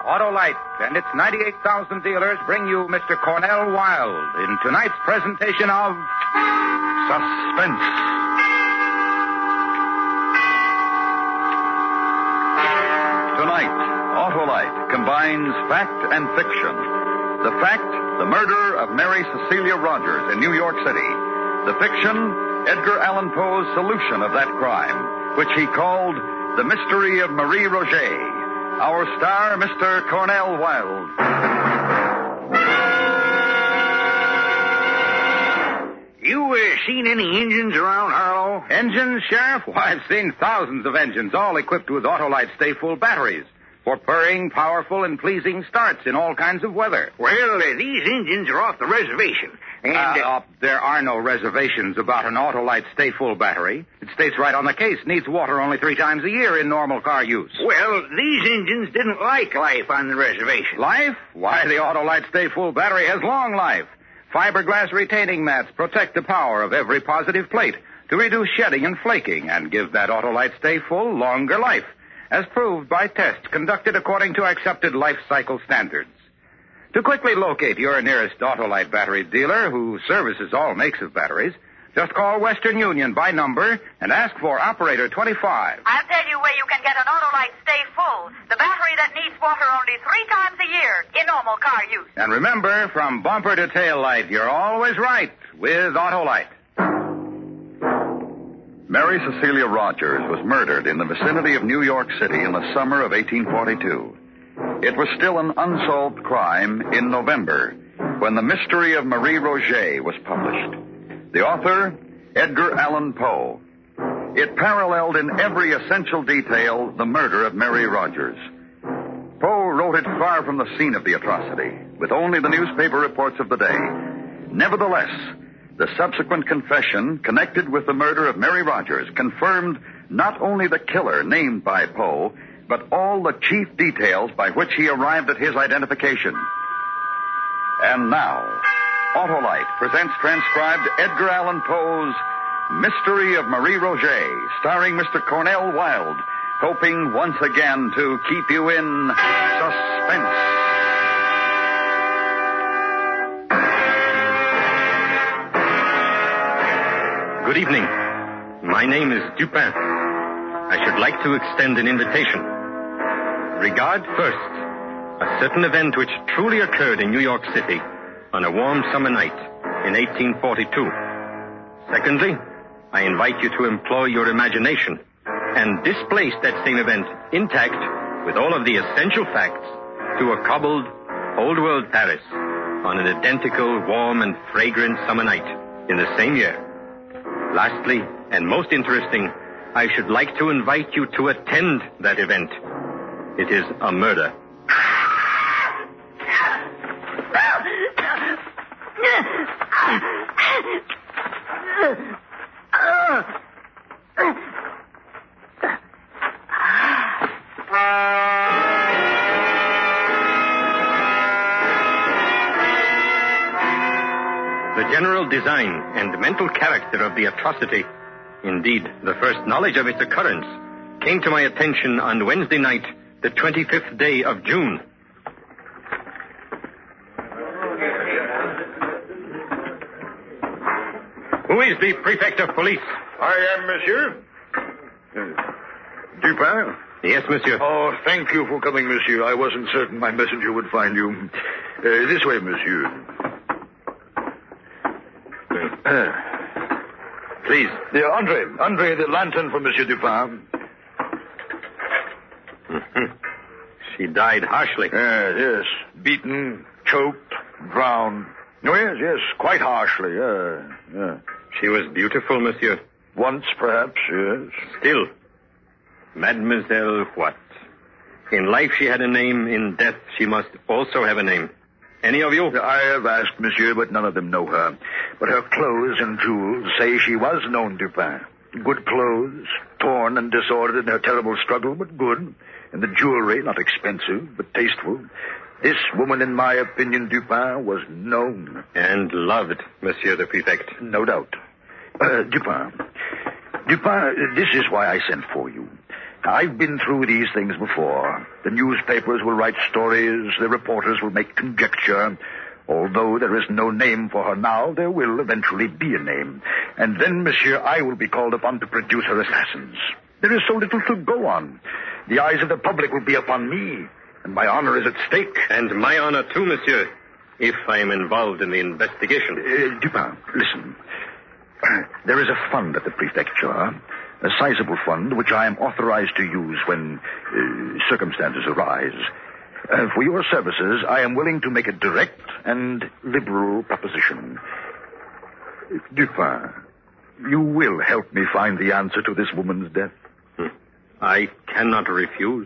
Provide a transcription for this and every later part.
Autolite and its 98,000 dealers bring you Mr. Cornell Wilde in tonight's presentation of Suspense. Tonight, Autolite combines fact and fiction. The fact, the murder of Mary Cecilia Rogers in New York City. The fiction, Edgar Allan Poe's solution of that crime, which he called The Mystery of Marie Roget. Our star, Mr. Cornell Wilde. You seen any engines around, Harlow? Engines, Sheriff? Why, I've seen thousands of engines, all equipped with Autolite Stay-Full batteries for purring, powerful, and pleasing starts in all kinds of weather. Well, these engines are off the reservation. And there are no reservations about an Autolite Stay-Full battery. It states right on the case, needs water only 3 times a year in normal car use. Well, these engines didn't like life on the reservation. Life? Why, the Autolite Stay-Full battery has long life. Fiberglass retaining mats protect the power of every positive plate to reduce shedding and flaking and give that Autolite Stay-Full longer life, as proved by tests conducted according to accepted life cycle standards. To quickly locate your nearest Autolite battery dealer who services all makes of batteries, just call Western Union by number and ask for Operator 25. I'll tell you where you can get an Autolite Stay Full, the battery that needs water only 3 times a year in normal car use. And remember, from bumper to tail light, you're always right with Autolite. Mary Cecilia Rogers was murdered in the vicinity of New York City in the summer of 1842. It was still an unsolved crime in November when The Mystery of Marie Roget was published. The author, Edgar Allan Poe. It paralleled in every essential detail the murder of Mary Rogers. Poe wrote it far from the scene of the atrocity, with only the newspaper reports of the day. Nevertheless, the subsequent confession connected with the murder of Mary Rogers confirmed not only the killer named by Poe, but all the chief details by which he arrived at his identification. And now, Autolite presents transcribed Edgar Allan Poe's Mystery of Marie Roget, starring Mr. Cornell Wilde, hoping once again to keep you in suspense. Good evening. My name is Dupin. I should like to extend an invitation. Regard first a certain event which truly occurred in New York City on a warm summer night in 1842. Secondly, I invite you to employ your imagination and displace that same event intact with all of the essential facts to a cobbled, old-world Paris on an identical, warm, and fragrant summer night in the same year. Lastly, and most interesting, I should like to invite you to attend that event. It is a murder. The general design and mental character of the atrocity, indeed, the first knowledge of its occurrence, came to my attention on Wednesday night, the 25th day of June. Who is the prefect of police? I am, monsieur. Dupin? Yes, monsieur. Oh, thank you for coming, monsieur. I wasn't certain my messenger would find you. This way, monsieur. Please. Andre, the lantern for Monsieur Dupin. She died harshly. Yes. Beaten, choked, drowned. Oh, yes, quite harshly. She was beautiful, monsieur. Once, perhaps, yes. Still, Mademoiselle what? In life she had a name, in death she must also have a name. Any of you? I have asked, monsieur, but none of them know her. But her clothes and jewels say she was known Dupin. Good clothes, torn and disordered in her terrible struggle, but good. And the jewelry, not expensive, but tasteful. This woman, in my opinion, Dupin, was known. And loved, Monsieur the Prefect. No doubt. Dupin, this is why I sent for you. I've been through these things before. The newspapers will write stories. The reporters will make conjecture. Although there is no name for her now, there will eventually be a name. And then, monsieur, I will be called upon to produce her assassins. There is so little to go on. The eyes of the public will be upon me, and my honor is at stake. And my honor, too, monsieur, if I am involved in the investigation. Dupin, listen. There is a fund at the prefecture, a sizable fund which I am authorized to use when circumstances arise. For your services, I am willing to make a direct and liberal proposition. Dupin, you will help me find the answer to this woman's death? I cannot refuse.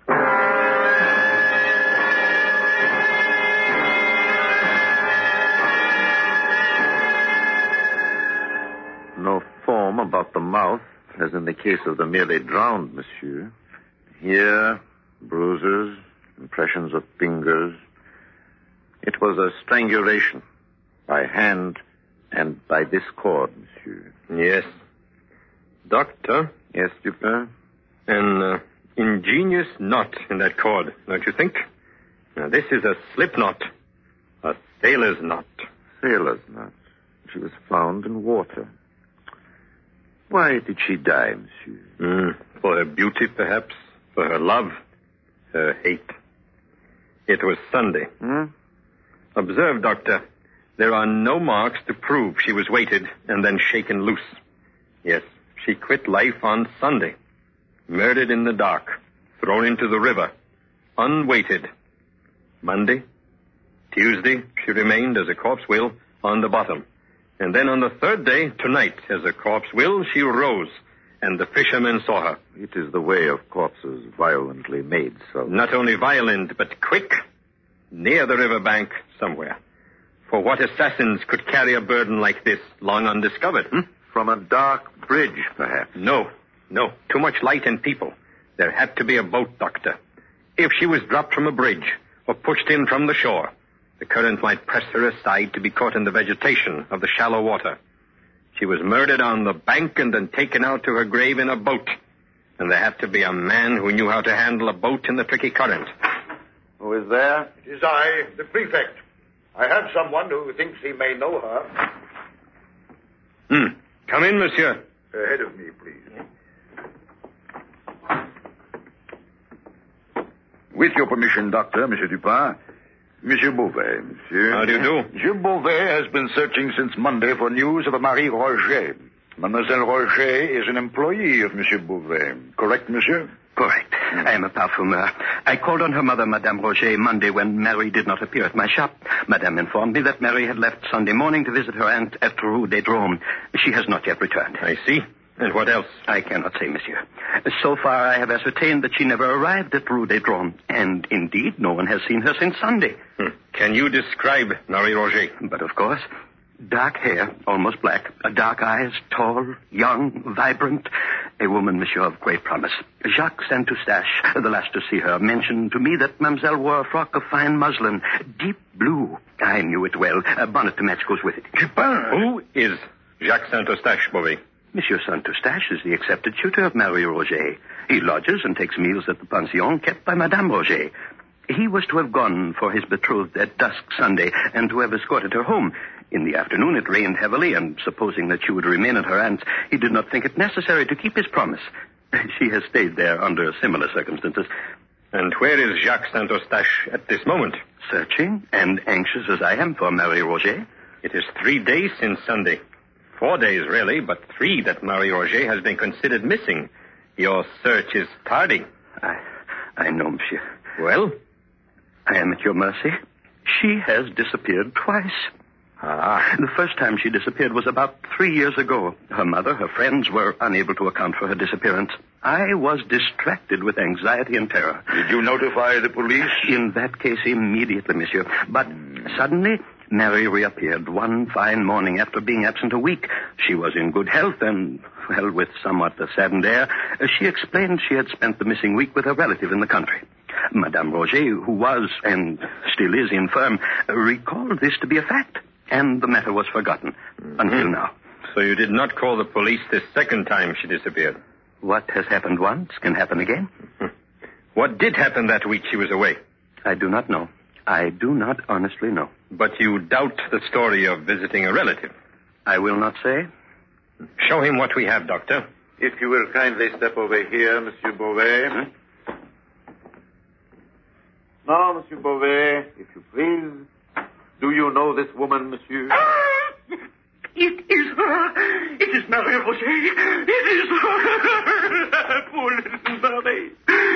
No foam about the mouth, as in the case of the merely drowned, monsieur. Here, bruises, impressions of fingers. It was a strangulation by hand and by this cord, monsieur. Yes. Doctor? Yes, Dupin? An ingenious knot in that cord, don't you think? Now, this is a slip knot. A sailor's knot. Sailor's knot. She was found in water. Why did she die, monsieur? For her beauty, perhaps. For her love. Her hate. It was Sunday. Observe, Doctor. There are no marks to prove she was weighted and then shaken loose. Yes, she quit life on Sunday. Murdered in the dark. Thrown into the river. Unweighted. Monday. Tuesday, she remained, as a corpse will, on the bottom. And then on the third day, tonight, as a corpse will, she rose, and the fishermen saw her. It is the way of corpses violently made so. Not only violent, but quick. Near the riverbank, somewhere. For what assassins could carry a burden like this, long undiscovered? From a dark bridge, perhaps. No. Too much light and people. There had to be a boat, Doctor. If she was dropped from a bridge, or pushed in from the shore, the current might press her aside to be caught in the vegetation of the shallow water. She was murdered on the bank and then taken out to her grave in a boat. And there had to be a man who knew how to handle a boat in the tricky current. Who is there? It is I, the prefect. I have someone who thinks he may know her. Come in, monsieur. Ahead of me, please. With your permission, Doctor, Monsieur Dupin. Monsieur Beauvais, monsieur. How do you do? Monsieur Beauvais has been searching since Monday for news of a Marie Roger. Mademoiselle Roger is an employee of Monsieur Beauvais. Correct, monsieur? Correct. I am a parfumeur. I called on her mother, Madame Roger, Monday when Mary did not appear at my shop. Madame informed me that Mary had left Sunday morning to visit her aunt at Rue des Drômes. She has not yet returned. I see. And what else? I cannot say, monsieur. So far, I have ascertained that she never arrived at Rue des Drômes. And, indeed, no one has seen her since Sunday. Can you describe Marie Roger? But, of course. Dark hair, almost black. Dark eyes, tall, young, vibrant. A woman, monsieur, of great promise. Jacques Saint-Eustache, the last to see her, mentioned to me that mademoiselle wore a frock of fine muslin, deep blue. I knew it well. A bonnet to match goes with it. Who is Jacques Saint-Eustache, Beauvais? Monsieur Saint-Eustache is the accepted tutor of Marie Roger. He lodges and takes meals at the pension kept by Madame Roger. He was to have gone for his betrothed at dusk Sunday and to have escorted her home. In the afternoon it rained heavily, and supposing that she would remain at her aunt's, he did not think it necessary to keep his promise. She has stayed there under similar circumstances. And where is Jacques Saint-Eustache at this moment? Searching, and anxious as I am for Marie Roger. It is 3 days since Sunday. 4 days, really, but 3 that Marie Roger has been considered missing. Your search is tardy. I know, monsieur. Well? I am at your mercy. She has disappeared twice. The first time she disappeared was about 3 years ago. Her mother, her friends were unable to account for her disappearance. I was distracted with anxiety and terror. Did you notify the police? In that case, immediately, monsieur. But suddenly, Mary reappeared one fine morning after being absent a week. She was in good health and, well, with somewhat a saddened air, she explained she had spent the missing week with a relative in the country. Madame Roger, who was and still is infirm, recalled this to be a fact, and the matter was forgotten until now. So you did not call the police this second time she disappeared? What has happened once can happen again. What did happen that week she was away? I do not know. I do not honestly know. But you doubt the story of visiting a relative. I will not say. Show him what we have, Doctor. If you will kindly step over here, Monsieur Beauvais. Huh? Now, Monsieur Beauvais, if you please. Do you know this woman, Monsieur? It is her. It is Marie Roger. It is her. Poor little Marie.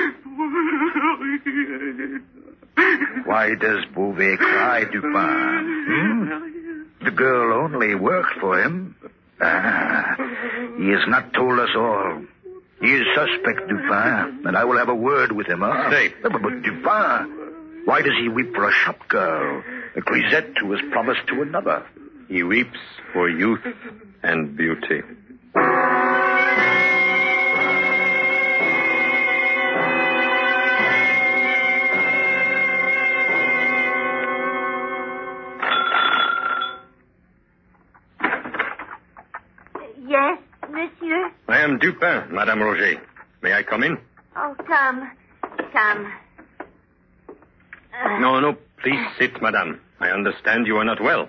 Why does Beauvais cry, Dupin? The girl only worked for him. He has not told us all. He is suspect, Dupin, and I will have a word with him. Stay. But Dupin, why does he weep for a shop girl, a grisette who was promised to another? He weeps for youth and beauty. Yes, monsieur? I am Dupin, Madame Roger. May I come in? Oh, come. No, please sit, Madame. I understand you are not well.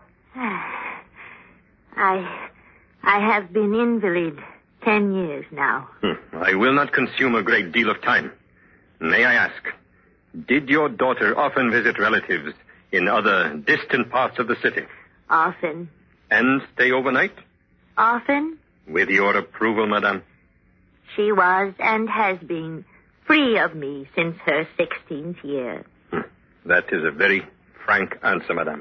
I have been invalid 10 years now. I will not consume a great deal of time. May I ask, did your daughter often visit relatives in other distant parts of the city? Often. And stay overnight? Often. With your approval, Madame? She was and has been free of me since her 16th year. That is a very frank answer, Madame.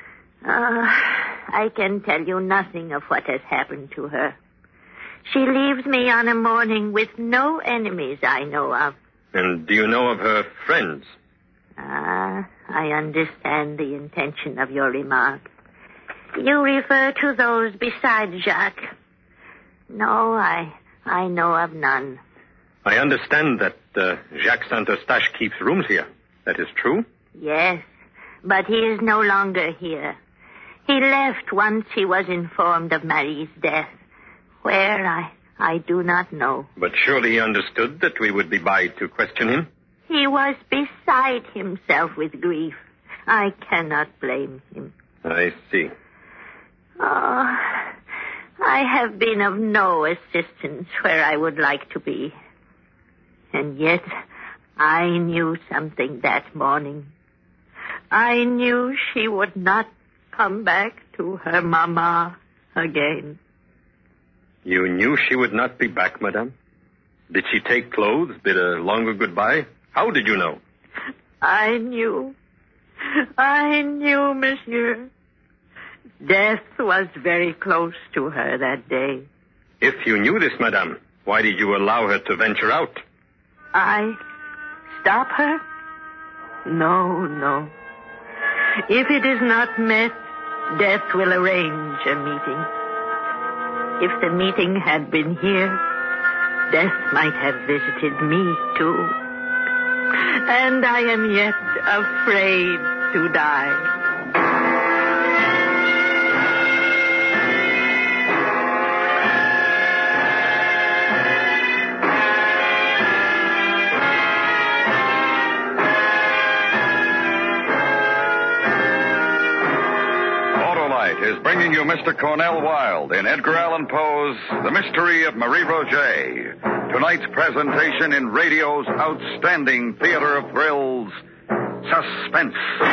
I can tell you nothing of what has happened to her. She leaves me on a morning with no enemies I know of. And do you know of her friends? I understand the intention of your remark. You refer to those besides Jacques. No, I know of none. I understand that Jacques Saint-Eustache keeps rooms here. That is true? Yes, but he is no longer here. He left once he was informed of Marie's death. Where, I do not know. But surely he understood that we would be by to question him? He was beside himself with grief. I cannot blame him. I see. Oh, I have been of no assistance where I would like to be. And yet, I knew something that morning. I knew she would not come back to her mama again. You knew she would not be back, Madame? Did she take clothes, bid a longer goodbye? How did you know? I knew, monsieur. Death was very close to her that day. If you knew this, Madame, why did you allow her to venture out? I stop her? No. If it is not met, death will arrange a meeting. If the meeting had been here, death might have visited me, too. And I am yet afraid to die. Is bringing you Mr. Cornell Wilde in Edgar Allan Poe's The Mystery of Marie Roget. Tonight's presentation in radio's outstanding theater of thrills, Suspense.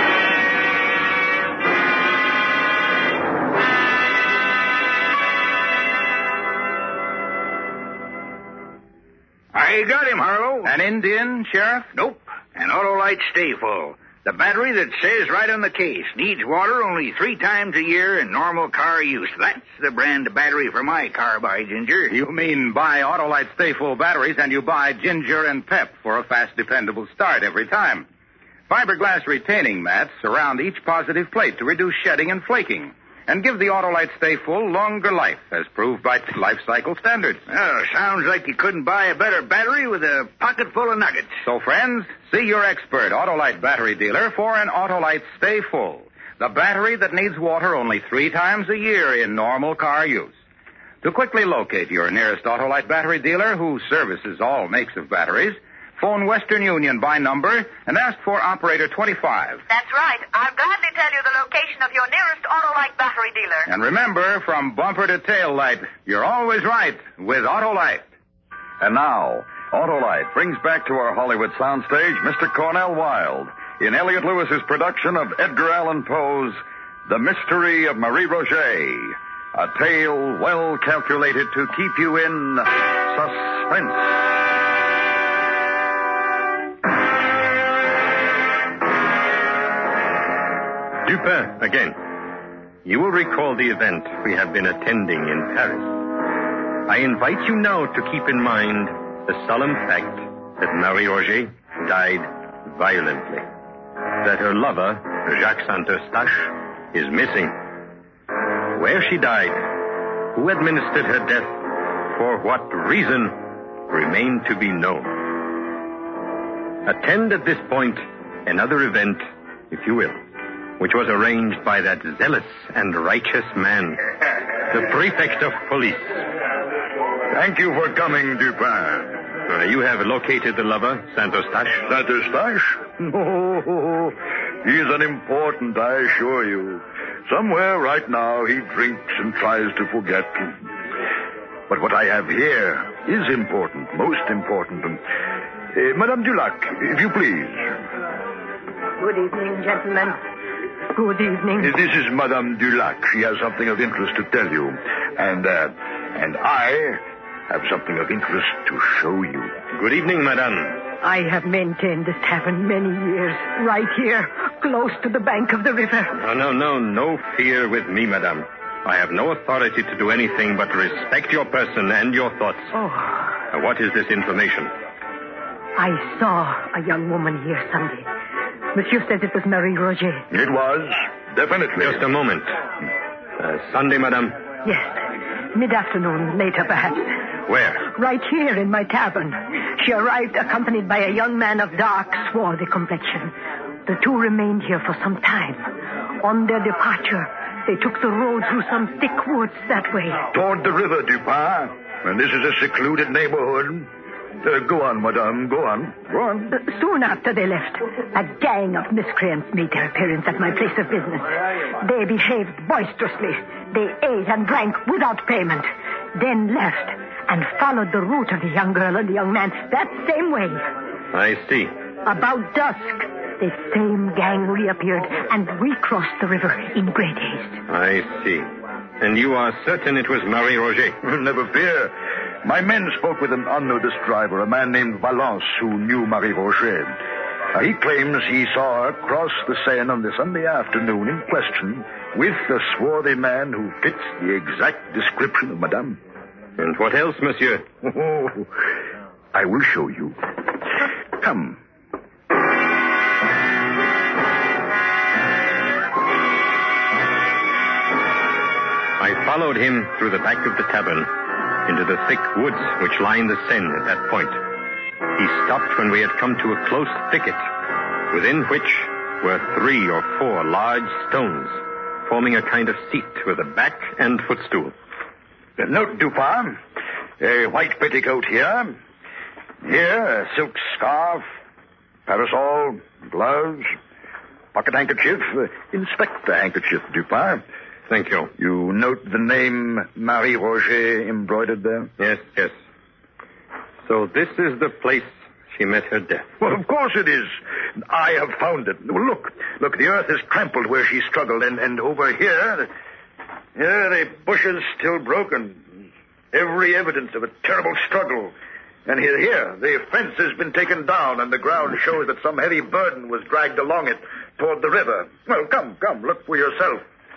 I got him, Harlow. An Indian, Sheriff? Nope. An Autolite Stay Full. The battery that says right on the case needs water only 3 times a year in normal car use. That's the brand of battery for my car, by Ginger. You mean buy Autolite Stay Full batteries and you buy Ginger and Pep for a fast, dependable start every time. Fiberglass retaining mats surround each positive plate to reduce shedding and flaking and give the Autolite Stay Full longer life, as proved by life cycle standards. Oh, sounds like you couldn't buy a better battery with a pocket full of nuggets. So, friends, see your expert Autolite battery dealer for an Autolite Stay Full, the battery that needs water only 3 times a year in normal car use. To quickly locate your nearest Autolite battery dealer who services all makes of batteries, phone Western Union by number and ask for operator 25. That's right. I'll gladly tell you the location of your nearest Autolite battery dealer. And remember, from bumper to tail light, you're always right with Autolite. And now, Autolite brings back to our Hollywood soundstage Mr. Cornell Wilde in Elliot Lewis's production of Edgar Allan Poe's The Mystery of Marie Roget, a tale well calculated to keep you in suspense. Dupin, again. You will recall the event we have been attending in Paris. I invite you now to keep in mind the solemn fact that Marie Roget died violently. That her lover, Jacques Saint-Eustache, is missing. Where she died, who administered her death, for what reason, remain to be known. Attend at this point another event, if you will, which was arranged by that zealous and righteous man, the prefect of police. Thank you for coming, Dupin. You have located the lover, Saint-Eustache? Saint-Eustache? No, he's unimportant, I assure you. Somewhere right now he drinks and tries to forget. But what I have here is important, most important. Madame Dulac, if you please. Good evening, gentlemen. Good evening. This is Madame Dulac. She has something of interest to tell you. And I have something of interest to show you. Good evening, madame. I have maintained this tavern many years, right here, close to the bank of the river. No fear with me, madame. I have no authority to do anything but respect your person and your thoughts. Oh. What is this information? I saw a young woman here Sunday. Monsieur says it was Marie Roget. It was, definitely. Just a moment. Sunday, madame? Yes. Mid-afternoon, later perhaps. Where? Right here in my tavern. She arrived accompanied by a young man of dark, swarthy complexion. The two remained here for some time. On their departure, they took the road through some thick woods that way. Toward the river, Dupin. And this is a secluded neighborhood. Go on, madame, go on. Go on. Soon after they left, a gang of miscreants made their appearance at my place of business. They behaved boisterously. They ate and drank without payment. Then left and followed the route of the young girl and the young man that same way. I see. About dusk, the same gang reappeared and recrossed the river in great haste. I see. And you are certain it was Marie Roget? Never fear. My men spoke with an unnoticed driver, a man named Valence, who knew Marie Roget. He claims he saw her cross the Seine on the Sunday afternoon in question with a swarthy man who fits the exact description of Madame. And what else, monsieur? Oh, I will show you. Come. I followed him through the back of the tavern into the thick woods which line the Seine at that point. He stopped when we had come to a close thicket, within which were 3 or 4 large stones, forming a kind of seat with a back and footstool. Note, Dupin. A white petticoat here. Here, a silk scarf, parasol, gloves, pocket handkerchief. Inspect the handkerchief, Dupin. Thank you. You note the name Marie Roget embroidered there? Yes. So this is the place she met her death. Well, of course it is. I have found it. Well, look, the earth is trampled where she struggled, and over here, the bushes still broken. Every evidence of a terrible struggle. And here, the fence has been taken down, and the ground shows that some heavy burden was dragged along it toward the river. Well, come, look for yourself.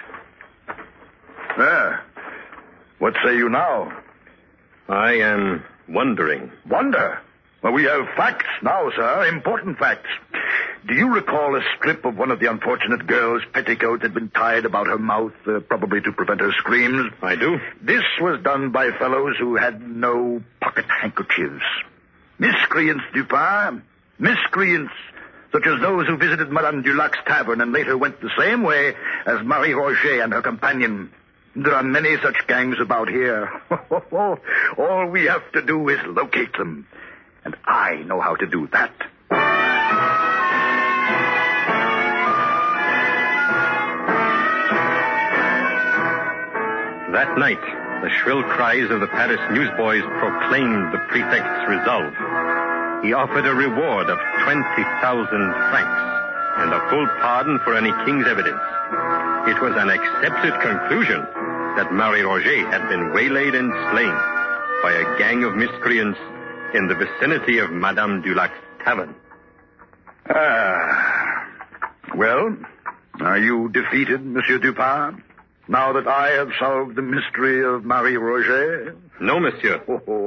There. What say you now? I am wondering. Wonder? Well, we have facts now, sir. Important facts. Do you recall a strip of one of the unfortunate girl's petticoat had been tied about her mouth, probably to prevent her screams? I do. This was done by fellows who had no pocket handkerchiefs. Miscreants, Dupin. Miscreants. Such as those who visited Madame Dulac's tavern and later went the same way as Marie Roget and her companion. There are many such gangs about here. All we have to do is locate them. And I know how to do that. That night, the shrill cries of the Paris newsboys proclaimed the prefect's resolve. He offered a reward of 20,000 francs and a full pardon for any king's evidence. It was an accepted conclusion that Marie Roget had been waylaid and slain by a gang of miscreants in the vicinity of Madame Dulac's tavern. Well, are you defeated, Monsieur Dupin? Now that I have solved the mystery of Marie Roget? No, monsieur.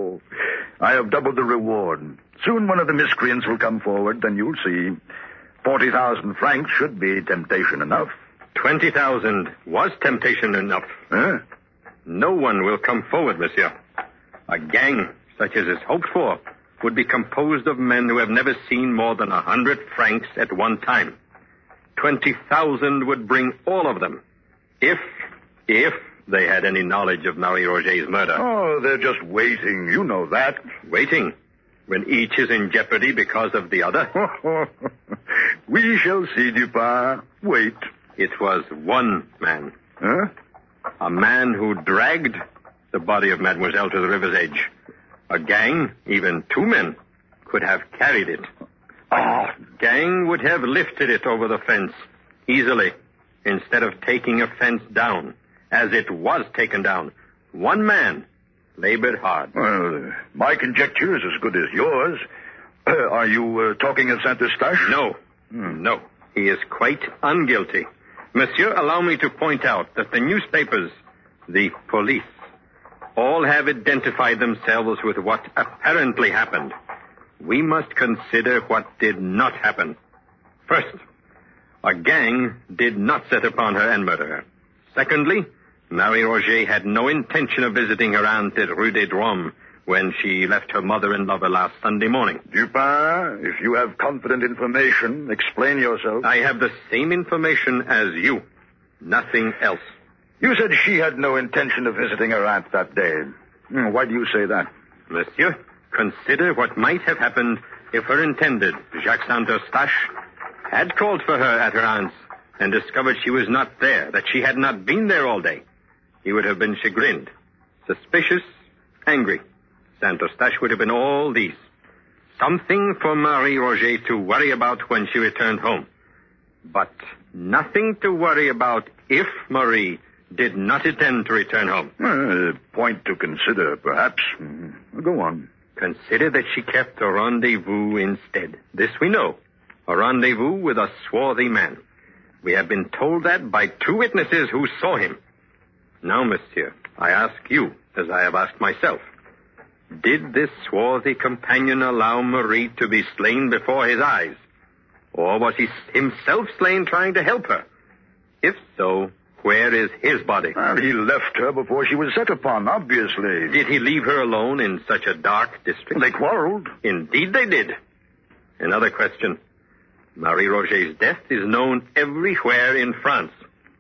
I have doubled the reward. Soon one of the miscreants will come forward, then you'll see. 40,000 francs should be temptation enough. 20,000 was temptation enough. Huh? No one will come forward, monsieur. A gang, such as is hoped for, would be composed of men who have never seen more than 100 francs at one time. 20,000 would bring all of them. If they had any knowledge of Marie Roget's murder. Oh, they're just waiting. You know that. Waiting? When each is in jeopardy because of the other? We shall see, Dupin. Wait. It was one man. Huh? A man who dragged the body of Mademoiselle to the river's edge. A gang, even two men, could have carried it. A gang would have lifted it over the fence easily, instead of taking a fence down, as it was taken down. One man labored hard. Well, my conjecture is as good as yours. Are you talking of Saint-Eustache? No. No. He is quite unguilty. Monsieur, allow me to point out that the newspapers, the police, all have identified themselves with what apparently happened. We must consider what did not happen. First, a gang did not set upon her and murder her. Secondly, Marie Roget had no intention of visiting her aunt at Rue des Drômes when she left her mother and lover last Sunday morning. Dupin, if you have confident information, explain yourself. I have the same information as you. Nothing else. You said she had no intention of visiting her aunt that day. Why do you say that? Monsieur, consider what might have happened if her intended, Jacques Saint-Eustache, had called for her at her aunt's and discovered she was not there, that she had not been there all day. He would have been chagrined, suspicious, angry. Saint-Eustache would have been all these. Something for Marie Roget to worry about when she returned home. But nothing to worry about if Marie did not intend to return home. A point to consider, perhaps. Go on. Consider that she kept a rendezvous instead. This we know. A rendezvous with a swarthy man. We have been told that by two witnesses who saw him. Now, monsieur, I ask you, as I have asked myself, did this swarthy companion allow Marie to be slain before his eyes? Or was he himself slain trying to help her? If so, where is his body? Well, he left her before she was set upon, obviously. Did he leave her alone in such a dark district? They quarreled. Indeed they did. Another question. Marie Roget's death is known everywhere in France.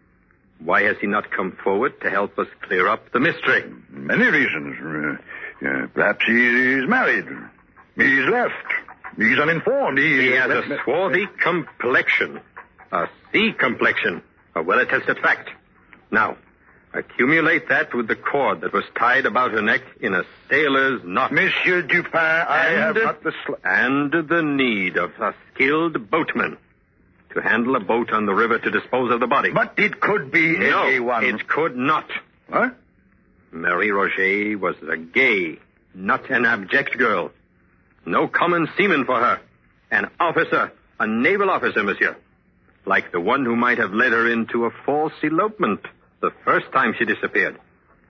Why has he not come forward to help us clear up the mystery? Many reasons. Perhaps he's married. He's left. He's uninformed. He has a swarthy complexion. A sea complexion. A well-attested fact. Now, accumulate that with the cord that was tied about her neck in a sailor's knot. Monsieur Dupin, I have not the... And the need of a skilled boatman to handle a boat on the river to dispose of the body. But it could be anyone. No, it could not. What? Marie Roget was a gay, not an abject girl. No common seaman for her. An officer, a naval officer, monsieur. Like the one who might have led her into a false elopement the first time she disappeared.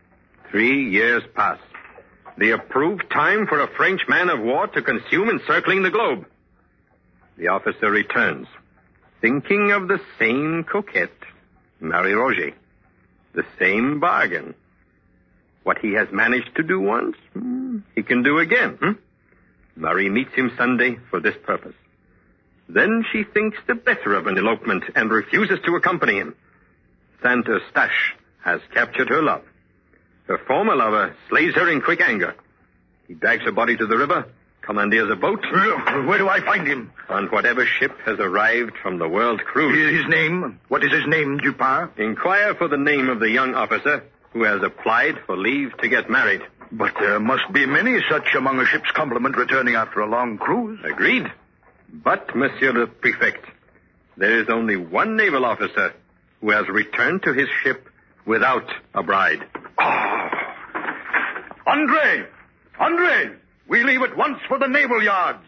3 years pass. The approved time for a French man of war to consume encircling the globe. The officer returns, thinking of the same coquette, Marie Roget. The same bargain. What he has managed to do once, he can do again. Marie meets him Sunday for this purpose. Then she thinks the better of an elopement and refuses to accompany him. Saint-Eustache has captured her love. Her former lover slays her in quick anger. He drags her body to the river, commandeers a boat. Where do I find him? On whatever ship has arrived from the world cruise. His name? What is his name, Dupin? Inquire for the name of the young officer who has applied for leave to get married. But there must be many such among a ship's complement returning after a long cruise. Agreed. But, Monsieur le Prefect, there is only one naval officer who has returned to his ship without a bride. Andre! Andre! We leave at once for the naval yards.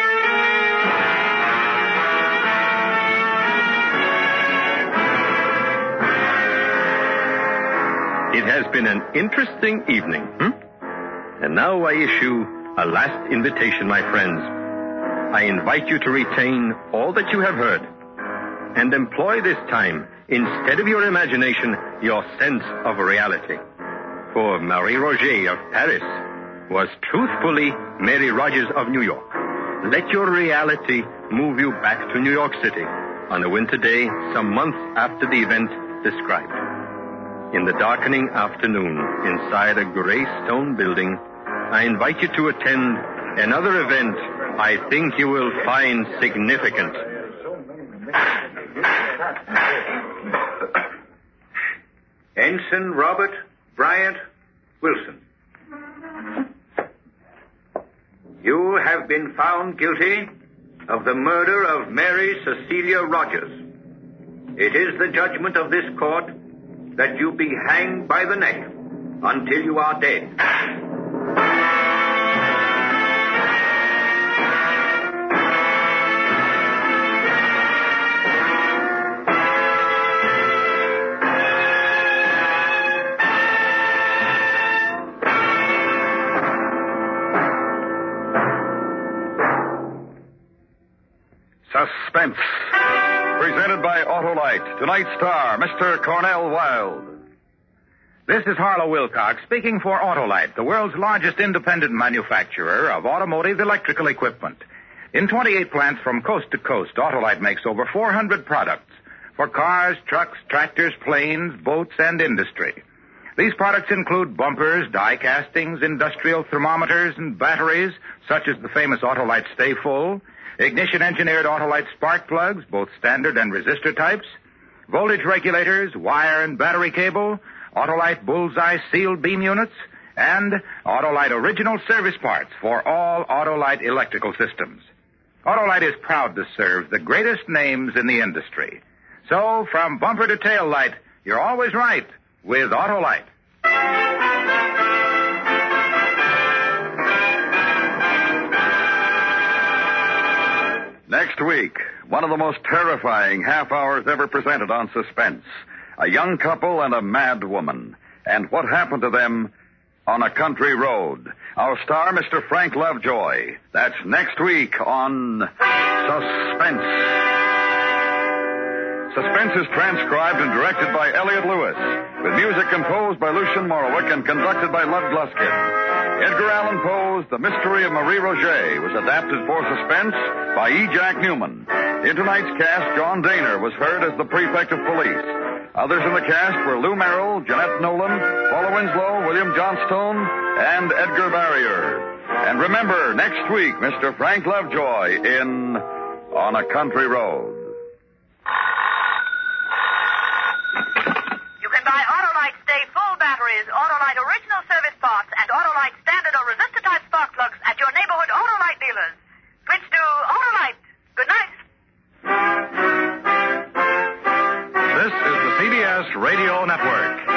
It has been an interesting evening. And now I issue a last invitation, my friends. I invite you to retain all that you have heard and employ this time, instead of your imagination, your sense of reality. For Marie Roget of Paris was truthfully Mary Rogers of New York. Let your reality move you back to New York City on a winter day some months after the event described. In the darkening afternoon, inside a gray stone building, I invite you to attend another event I think you will find significant. Ensign Robert Bryant Wilson. You have been found guilty of the murder of Mary Cecilia Rogers. It is the judgment of this court that you be hanged by the neck until you are dead. Suspense. Presented by Autolite. Tonight's star, Mr. Cornell Wilde. This is Harlow Wilcox speaking for Autolite, the world's largest independent manufacturer of automotive electrical equipment. In 28 plants from coast to coast, Autolite makes over 400 products for cars, trucks, tractors, planes, boats, and industry. These products include bumpers, die castings, industrial thermometers, and batteries, such as the famous Autolite Stay Full, ignition-engineered Autolite spark plugs, both standard and resistor types, voltage regulators, wire and battery cable, Autolite Bullseye sealed beam units, and Autolite original service parts for all Autolite electrical systems. Autolite is proud to serve the greatest names in the industry. So, from bumper to tail light, you're always right with Autolite. Next week, one of the most terrifying half hours ever presented on Suspense. A young couple and a mad woman. And what happened to them on a country road. Our star, Mr. Frank Lovejoy. That's next week on Suspense. Suspense is transcribed and directed by Elliot Lewis, with music composed by Lucian Morowick and conducted by Lud Gluskin. Edgar Allan Poe's The Mystery of Marie Roget was adapted for Suspense by E. Jack Newman. In tonight's cast, John Daner was heard as the prefect of police. Others in the cast were Lou Merrill, Jeanette Nolan, Paula Winslow, William Johnstone, and Edgar Barrier. And remember, next week, Mr. Frank Lovejoy in On a Country Road. You can buy Autolite Stay Full batteries, Autolite original service parts, and Autolite standard or resistor type spark plugs at your neighborhood Autolite dealers. Switch to Autolite. Good night. This is the CBS Radio Network.